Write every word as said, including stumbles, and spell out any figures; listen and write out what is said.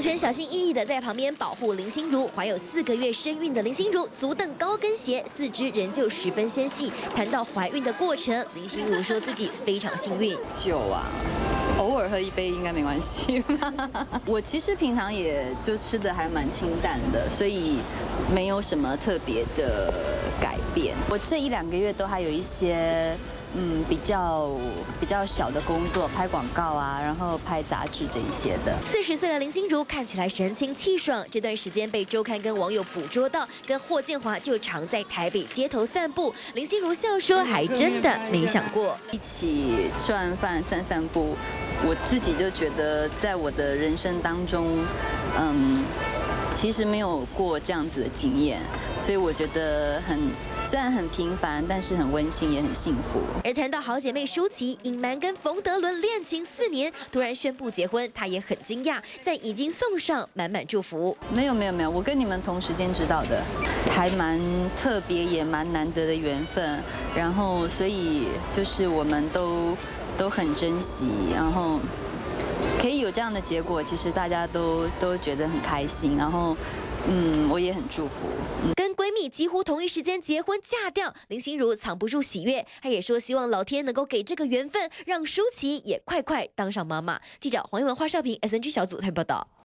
全小心翼翼的在旁边保护林心如。怀有四个月身孕的林心如，足蹬高跟鞋，四肢仍旧十分纤细。谈到怀孕的过程，林心如说自己非常幸运。 酒啊。 偶尔喝一杯应该没关系。我其实平常也就吃的还蛮清淡的，所以没有什么特别的改变。我这一两个月都还有一些嗯比较比较小的工作，拍广告啊，然后拍杂志这一些的。 四十岁的林心如看起来神清气爽，这段时间被周刊跟网友捕捉到，跟霍建华就常在台北街头散步。林心如笑说，还真的没想过一起吃完饭散散步。 我自己就觉得，在我的人生当中，嗯，其实没有过这样子的经验，所以我觉得很虽然很平凡，但是很温馨，也很幸福。 而谈到好姐妹舒淇隐瞒跟冯德伦恋情四年，突然宣布结婚，她也很惊讶，但已经送上满满祝福。 没有没有没有，我跟你们同时间知道的，还蛮特别，也蛮难得的缘分。然后，所以就是我们都。 都很珍惜，然后可以有这样的结果，其实大家都都觉得很开心，然后，嗯，我也很祝福。嗯、 跟闺蜜几乎同一时间结婚嫁掉，林心如藏不住喜悦，她也说希望老天能够给这个缘分，让舒淇也快快当上妈妈。记者黄一文、华少平 S N G 小组台报道。